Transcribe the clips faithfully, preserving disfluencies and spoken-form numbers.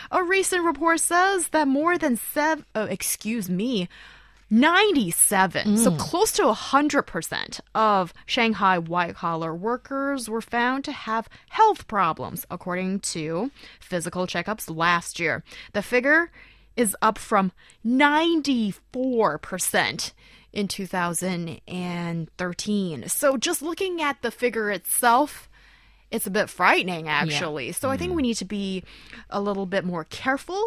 A recent report says that more than seven, oh, excuse me, ninety-seven, mm. so close to one hundred percent of Shanghai white-collar workers were found to have health problems, according to physical checkups last year. The figure is up from ninety-four percent in two thousand thirteen. So just looking at the figure itself, it's a bit frightening, actually. Yeah. So mm. I think we need to be a little bit more careful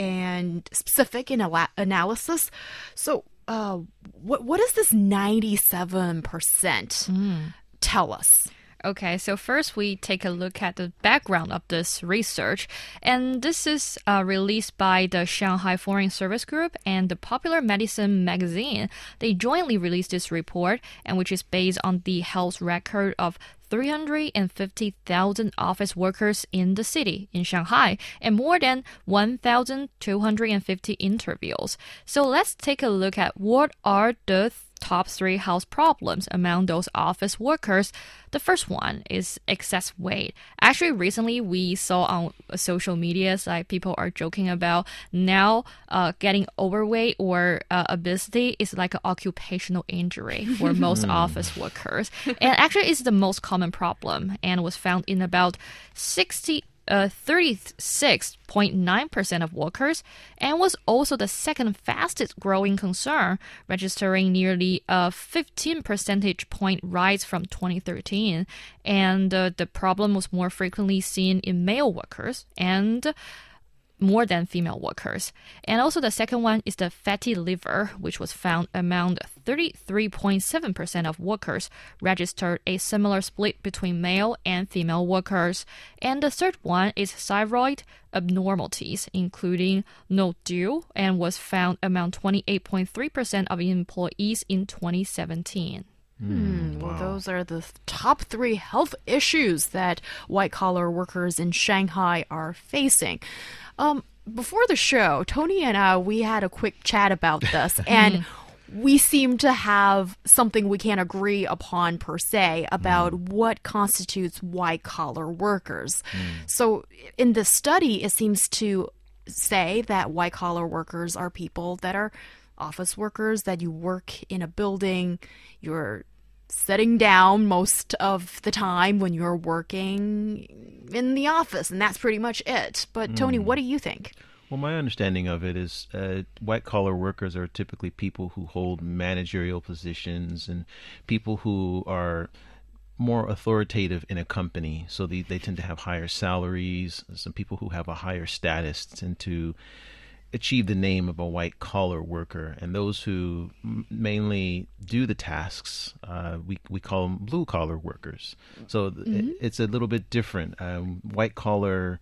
and specific in ala- analysis. So uh, what what does this ninety-seven percent mm. tell us? Okay, so first we take a look at the background of this research. And this is uh, released by the Shanghai Foreign Service Group and the Popular Medicine magazine. They jointly released this report, and which is based on the health record of three hundred fifty thousand office workers in the city, in Shanghai, and more than one thousand two hundred fifty interviews. So let's take a look at what are the top three health problems among those office workers. The first one is excess weight. Actually, recently we saw on social media, like people are joking about now uh, getting overweight or uh, obesity is like an occupational injury for most office workers. And actually, it's the most common problem and was found in about sixty Uh, thirty-six point nine percent of workers, and was also the second fastest growing concern, registering nearly a fifteen percentage point rise from twenty thirteen. And uh, the problem was more frequently seen in male workers and more than female workers. And also the second one is the fatty liver, which was found among thirty-three point seven percent of workers, registered a similar split between male and female workers. And the third one is thyroid abnormalities, including nodule, and was found among twenty-eight point three percent of employees in twenty seventeen. Hmm, well, wow. Those are the top three health issues that white-collar workers in Shanghai are facing. Um, before the show, Tony and I, we had a quick chat about this, and we seem to have something we can't agree upon per se about mm. what constitutes white-collar workers. Mm. So in this study, it seems to say that white-collar workers are people that are office workers, that you work in a building, you're sitting down most of the time when you're working in the office, and that's pretty much it. But Tony, mm. what do you think? Well, my understanding of it is uh, white-collar workers are typically people who hold managerial positions and people who are more authoritative in a company. So they, they tend to have higher salaries. Some people who have a higher status tend to achieve the name of a white-collar worker, and those who m- mainly do the tasks, uh, we we call them blue-collar workers. So mm-hmm. it, it's a little bit different. Um, white-collar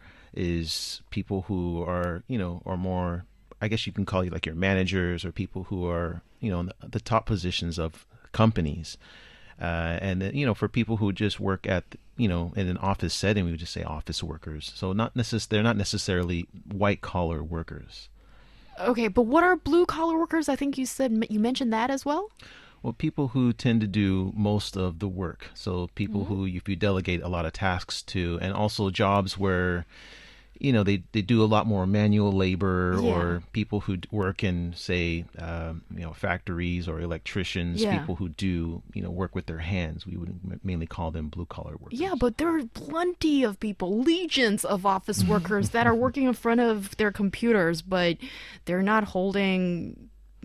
is people who are, you know, are more, I guess you can call you like your managers or people who are, you know, in the, the top positions of companies. Uh, and, you know, for people who just work at, you know, in an office setting, we would just say office workers. So not necess- they're not necessarily white-collar workers. Okay, but what are blue-collar workers? I think you said you mentioned that as well? Well, people who tend to do most of the work. So people mm-hmm. who if you delegate a lot of tasks to, and also jobs where, you know, they, they do a lot more manual labor, yeah. or people who work in, say, um, you know, factories or electricians, yeah. people who do, you know, work with their hands. We would mainly call them blue-collar workers. Yeah, but there are plenty of people, legions of office workers that are working in front of their computers, but they're not holding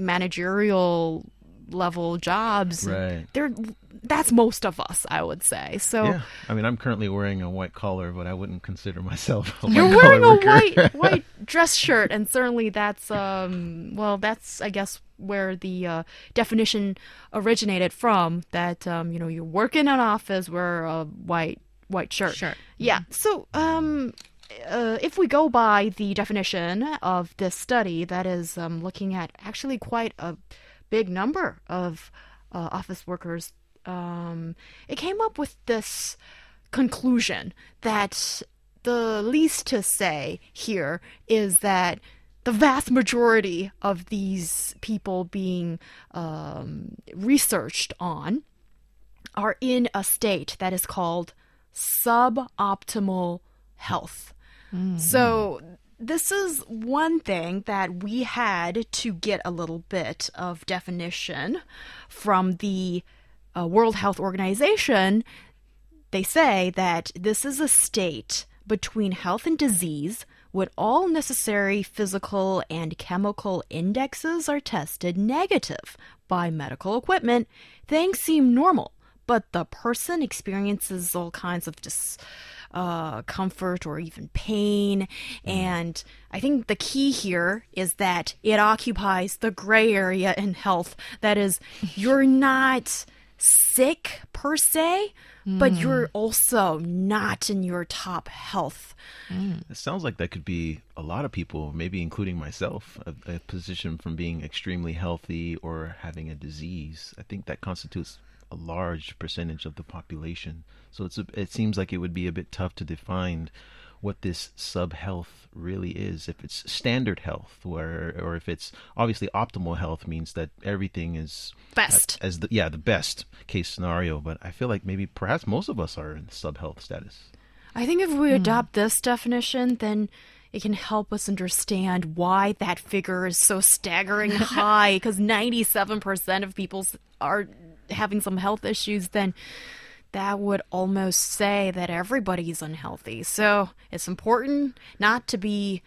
managerial level jobs. Right. They're that's most of us, I would say. So yeah, I mean, I'm currently wearing a white collar, but I wouldn't consider myself a You're white wearing a worker. white white dress shirt, and certainly that's um well, that's I guess where the uh, definition originated from. That um you know you work in an office, wear a white white shirt. Sure. Yeah. So um. Uh, if we go by the definition of this study, that is um, looking at actually quite a big number of uh, office workers, um, it came up with this conclusion that the least to say here is that the vast majority of these people being um, researched on are in a state that is called suboptimal health. Mm. So this is one thing that we had to get a little bit of definition from the uh, World Health Organization. They say that this is a state between health and disease when all necessary physical and chemical indexes are tested negative by medical equipment. Things seem normal, but the person experiences all kinds of dis uh, comfort or even pain. Mm. And I think the key here is that it occupies the gray area in health. That is, you're not sick per se, mm. but you're also not in your top health. Mm. It sounds like that could be a lot of people, maybe including myself, a, a position from being extremely healthy or having a disease. I think that constitutes a large percentage of the population. So it's a, it seems like it would be a bit tough to define what this sub-health really is. If it's standard health, where, or if it's obviously optimal health means that everything is best as the yeah the best case scenario. But I feel like maybe perhaps most of us are in sub-health status. I think if we mm. adopt this definition, then it can help us understand why that figure is so staggering high, because ninety-seven percent of people are having some health issues. Then that would almost say that everybody's unhealthy. So it's important not to be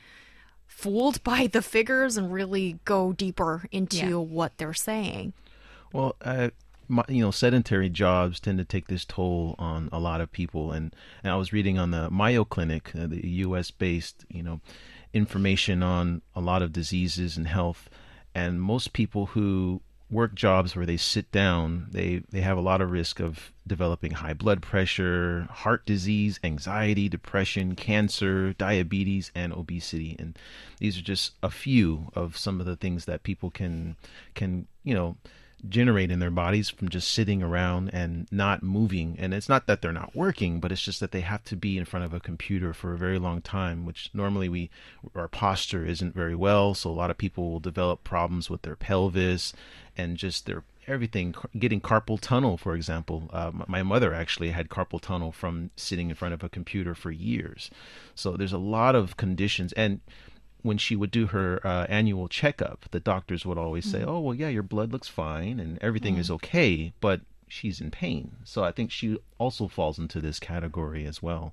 fooled by the figures and really go deeper into yeah. what they're saying. Well, uh, my, you know, sedentary jobs tend to take this toll on a lot of people. And, and I was reading on the Mayo Clinic, uh, the U S-based, you know, information on a lot of diseases and health. And most people who work jobs where they sit down, they, they have a lot of risk of developing high blood pressure, heart disease, anxiety, depression, cancer, diabetes, and obesity. And these are just a few of some of the things that people can, can, you know, generate in their bodies from just sitting around and not moving. And it's not that they're not working, but it's just that they have to be in front of a computer for a very long time, which normally we our posture isn't very well. So a lot of people will develop problems with their pelvis and just their everything, getting carpal tunnel, for example. Uh, my mother actually had carpal tunnel from sitting in front of a computer for years. So there's a lot of conditions. And when she would do her uh, annual checkup, the doctors would always say, mm. oh, well, yeah, your blood looks fine and everything mm. is okay, but she's in pain. So I think she also falls into this category as well.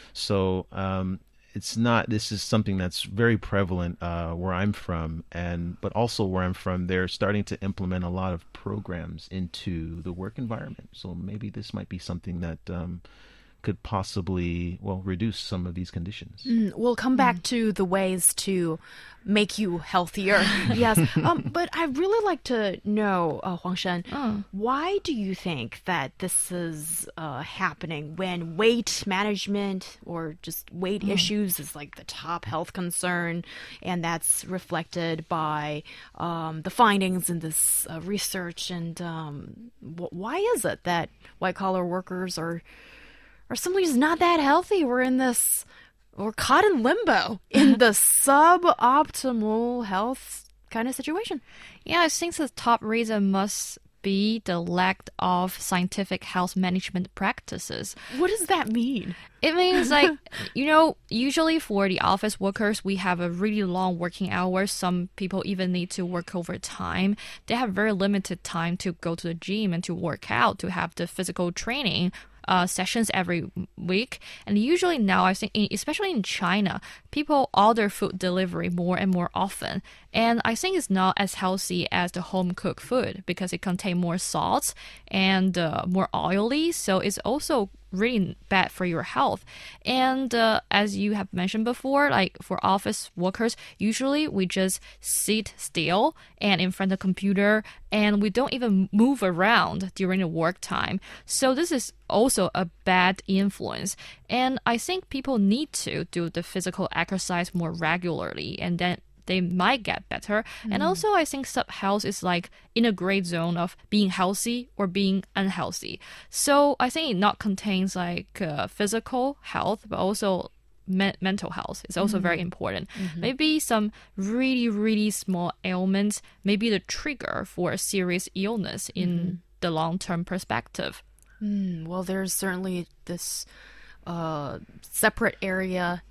So um, it's not, this is something that's very prevalent uh, where I'm from, and but also where I'm from, they're starting to implement a lot of programs into the work environment. So maybe this might be something that um, could possibly, well, reduce some of these conditions. Mm, we'll come back mm. to the ways to make you healthier. Yes. Um, but I'd really like to know, uh, Huang Shen, oh. why do you think that this is uh, happening when weight management or just weight mm. issues is like the top health concern, and that's reflected by um, the findings in this uh, research? And um, wh- why is it that white-collar workers are Or simply just not that healthy? We're in this, we're caught in limbo in the suboptimal health kind of situation. Yeah, I think the top reason must be the lack of scientific health management practices. What does that mean? It means like, you know, usually for the office workers, we have a really long working hours. Some people even need to work overtime. They have very limited time to go to the gym and to work out, to have the physical training Uh, sessions every week. And usually now, I think, in, especially in China, people order food delivery more and more often. And I think it's not as healthy as the home-cooked food because it contains more salts and uh, more oily. So it's also really bad for your health. And uh, as you have mentioned before, like for office workers, usually we just sit still and in front of the computer, and we don't even move around during the work time. So this is also a bad influence. And I think people need to do the physical exercise more regularly, and then they might get better. Mm. And also, I think sub-health is like in a gray zone of being healthy or being unhealthy. So I think it not contains like uh, physical health, but also me- mental health is also mm. very important. Mm-hmm. Maybe some really, really small ailments may be the trigger for a serious illness in mm. the long-term perspective. Mm, well, there's certainly this uh, separate area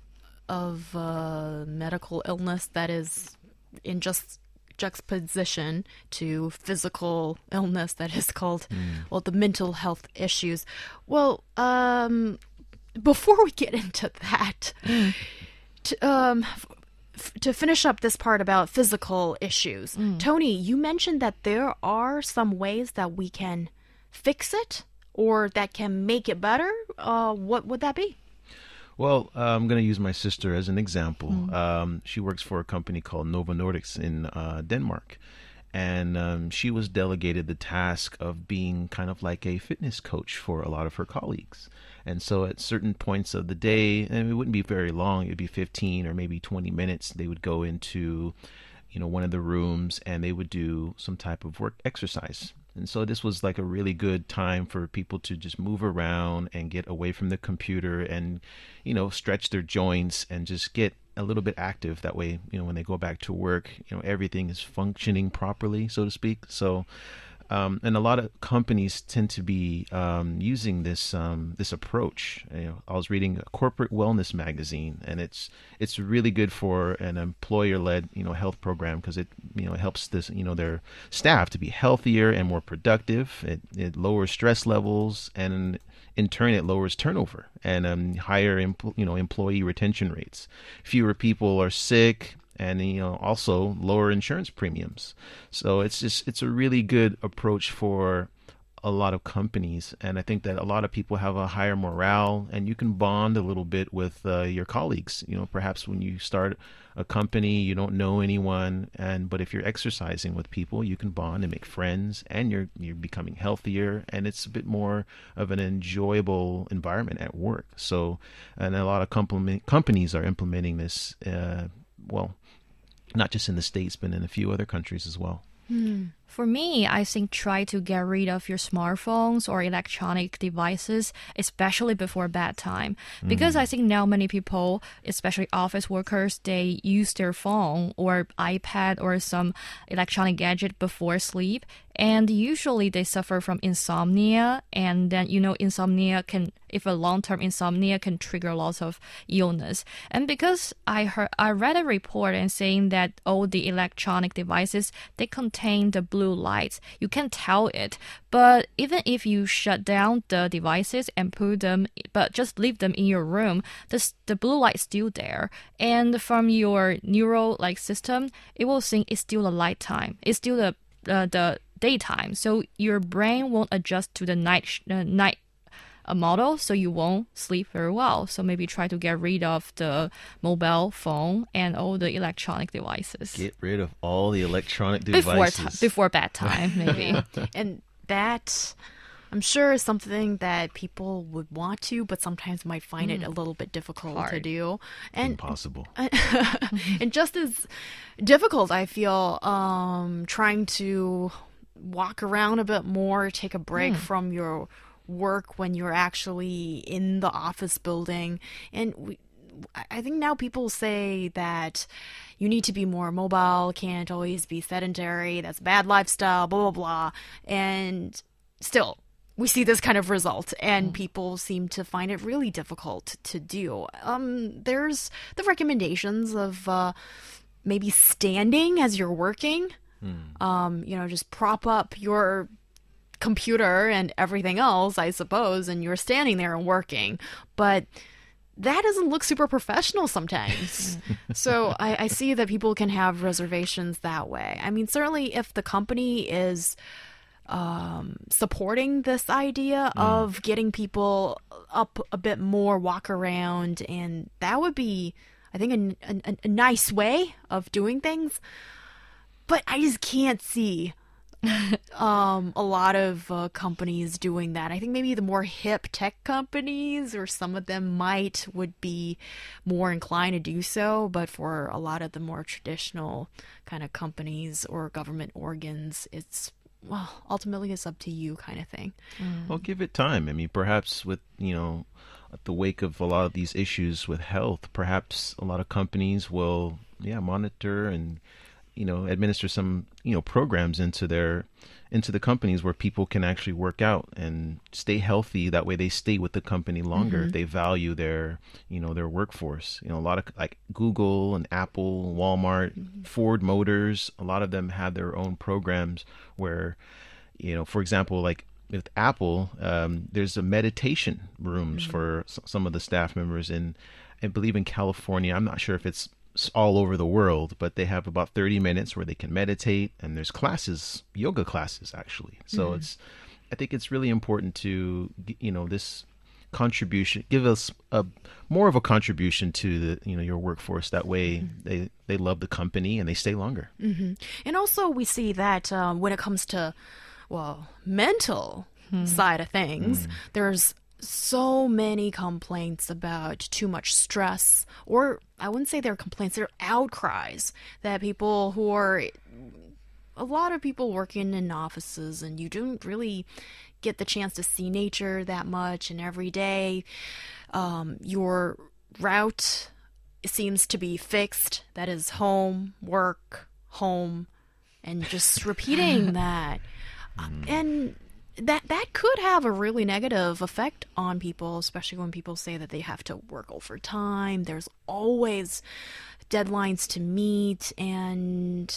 of uh, medical illness that is in just juxtaposition to physical illness that is called, mm. well, the mental health issues. Well, um, before we get into that, mm. to, um, f- to finish up this part about physical issues, mm. Tony, you mentioned that there are some ways that we can fix it or that can make it better. Uh, what would that be? Well, uh, I'm going to use my sister as an example. Mm. Um, she works for a company called Novo Nordisk in uh, Denmark. And um, she was delegated the task of being kind of like a fitness coach for a lot of her colleagues. And so at certain points of the day, and it wouldn't be very long, it would be fifteen or maybe twenty minutes, they would go into, you know, one of the rooms and they would do some type of work exercise. And so this was like a really good time for people to just move around and get away from the computer and, you know, stretch their joints and just get a little bit active. That way, you know, when they go back to work, you know, everything is functioning properly, so to speak. So, um, and a lot of companies tend to be um, using this um, this approach. You know, I was reading a corporate wellness magazine, and it's it's really good for an employer-led, you know, health program because it you know helps this you know their staff to be healthier and more productive. It it lowers stress levels, and in turn, it lowers turnover and um, higher empl- you know employee retention rates. Fewer people are sick. And, you know, also lower insurance premiums. So it's just it's a really good approach for a lot of companies. And I think that a lot of people have a higher morale, and you can bond a little bit with uh, your colleagues. You know, perhaps when you start a company, you don't know anyone. And but if you're exercising with people, you can bond and make friends, and you're you're becoming healthier. And it's a bit more of an enjoyable environment at work. So and a lot of complement, companies are implementing this, uh, well, not just in the States, but in a few other countries as well. Hmm. For me, I think try to get rid of your smartphones or electronic devices, especially before bedtime. Because mm. I think now many people, especially office workers, they use their phone or iPad or some electronic gadget before sleep. And usually they suffer from insomnia. And then, you know, insomnia can, if a long-term insomnia can trigger lots of illness. And because I heard, I read a report and saying that all the electronic devices, they contain the blue lights. You can tell it. But even if you shut down the devices and put them, but just leave them in your room, the, the blue light is still there. And from your neural like system, it will think it's still the light time. It's still the uh, the daytime. So your brain won't adjust to the night sh- uh, night a model, so you won't sleep very well. So maybe try to get rid of the mobile phone and all the electronic devices. Get rid of all the electronic devices. Before, t- before bedtime, maybe. And that, I'm sure, is something that people would want to, but sometimes might find mm. it a little bit difficult Hard. to do. And Impossible. And just as difficult, I feel, um, trying to walk around a bit more, take a break mm. from your work when you're actually in the office building. And we, I think now people say that you need to be more mobile, can't always be sedentary, that's bad lifestyle, blah, blah, blah. And still, we see this kind of result, and mm. people seem to find it really difficult to do. Um, there's the recommendations of uh, maybe standing as you're working. Mm. Um, you know, just prop up your computer and everything else, I suppose, and you're standing there and working. But that doesn't look super professional sometimes. So I, I see that people can have reservations that way. I mean, certainly if the company is um, supporting this idea mm. of getting people up a bit more, walk around, and that would be, I think, a, a, a nice way of doing things. But I just can't see um, a lot of uh, companies doing that. I think maybe the more hip tech companies, or some of them might, would be more inclined to do so. But for a lot of the more traditional kind of companies or government organs, it's, well, ultimately it's up to you kind of thing. Mm. Well, give it time. I mean, perhaps with, you know, the wake of a lot of these issues with health, perhaps a lot of companies will, yeah, monitor and you know, administer some, you know, programs into their into the companies where people can actually work out and stay healthy. That way they stay with the company longer. Mm-hmm. If they value their, you know, their workforce. You know, a lot of like Google and Apple, Walmart, mm-hmm. Ford Motors, a lot of them have their own programs where, you know, for example, like with Apple, um, there's a meditation rooms mm-hmm. for s- some of the staff members in, I believe in California. I'm not sure if it's all over the world, but they have about thirty minutes where they can meditate, and there's classes, yoga classes actually. So mm-hmm. it's, I think it's really important to, you know, this contribution, give us a more of a contribution to the, you know, your workforce. That way mm-hmm. they, they love the company and they stay longer. Mm-hmm. And also we see that um, when it comes to, well, mental mm-hmm. side of things, mm-hmm. there's so many complaints about too much stress, or I wouldn't say they're complaints, they're outcries that people who are, a lot of people working in offices and you don't really get the chance to see nature that much, and every day um, your route seems to be fixed, that is home, work, home, and just repeating that. Mm. And that that could have a really negative effect on people, especially when people say that they have to work overtime. There's always deadlines to meet, and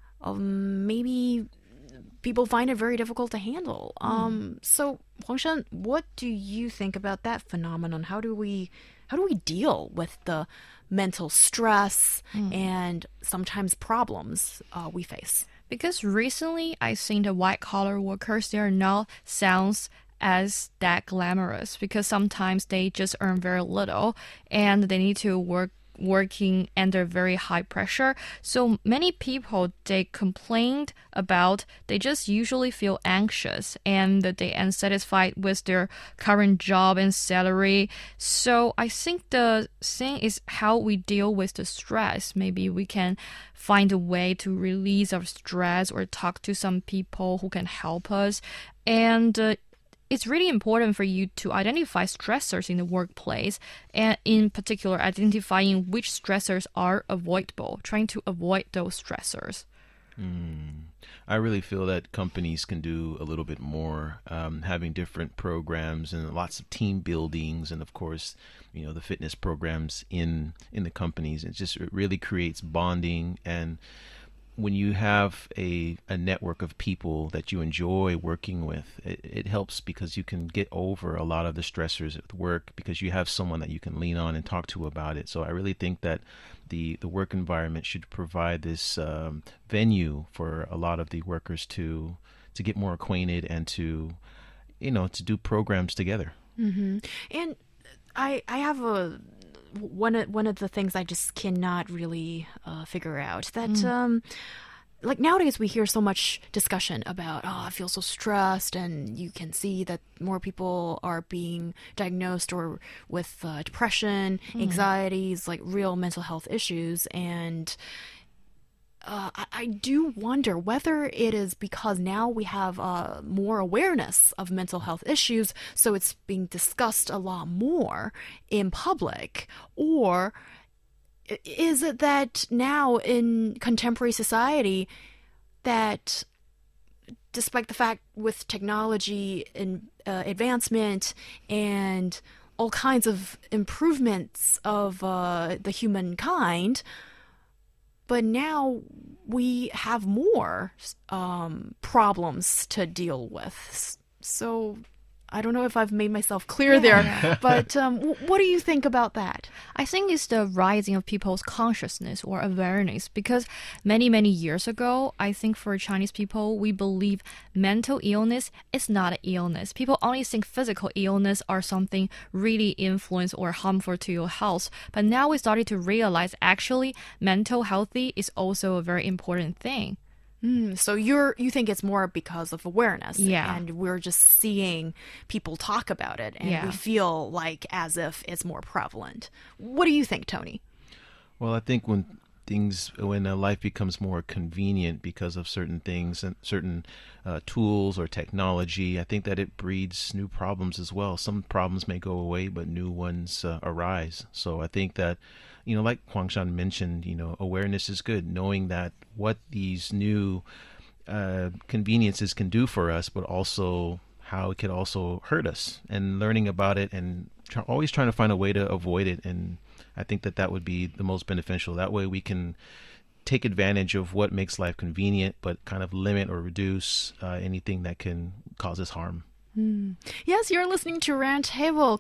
um, maybe people find it very difficult to handle. Mm. Um, so, Huangshan, what do you think about that phenomenon? How do we how do we deal with the mental stress mm. and sometimes problems uh, we face? Because recently I think the white collar workers, they are not sounds as that glamorous, because sometimes they just earn very little and they need to work working under very high pressure. So many people, they complained about, they just usually feel anxious and that they unsatisfied with their current job and salary. So I think the thing is how we deal with the stress. Maybe we can find a way to release our stress or talk to some people who can help us. And uh, it's really important for you to identify stressors in the workplace, and in particular, identifying which stressors are avoidable, trying to avoid those stressors. Mm. I really feel that companies can do a little bit more, um, having different programs and lots of team buildings, and of course, you know, the fitness programs in in the companies. It just it really creates bonding, and when you have a, a network of people that you enjoy working with, it, it helps because you can get over a lot of the stressors at work because you have someone that you can lean on and talk to about it. So I really think that the, the work environment should provide this um, venue for a lot of the workers to to get more acquainted and to, you know, to do programs together. Mm-hmm. And I I have a one of one of the things I just cannot really uh, figure out that mm. um, like nowadays we hear so much discussion about, oh, I feel so stressed, and you can see that more people are being diagnosed or with uh, depression, mm. anxieties, like real mental health issues. And Uh, I, I do wonder whether it is because now we have uh, more awareness of mental health issues, so it's being discussed a lot more in public, or is it that now in contemporary society that despite the fact with technology and uh, advancement and all kinds of improvements of uh, the humankind, but now we have more um, problems to deal with. So I don't know if I've made myself clear yeah. there, but um, w- what do you think about that? I think it's the rising of people's consciousness or awareness, because many, many years ago, I think for Chinese people, we believe mental illness is not an illness. People only think physical illness are something really influence or harmful to your health. But now we started to realize actually mental healthy is also a very important thing. Mm, so you're you think it's more because of awareness, yeah, and we're just seeing people talk about it, and yeah. we feel like as if it's more prevalent. What do you think, Tony? Well, I think when things when uh, life becomes more convenient because of certain things and certain uh, tools or technology, I think that it breeds new problems as well. Some problems may go away, but new ones uh, arise. So I think that, you know, like Huang Shan mentioned, you know, awareness is good, knowing that what these new uh, conveniences can do for us, but also how it could also hurt us, and learning about it and try, always trying to find a way to avoid it. And I think that that would be the most beneficial. That way we can take advantage of what makes life convenient, but kind of limit or reduce uh, anything that can cause us harm. Mm. Yes, you're listening to Roundtable.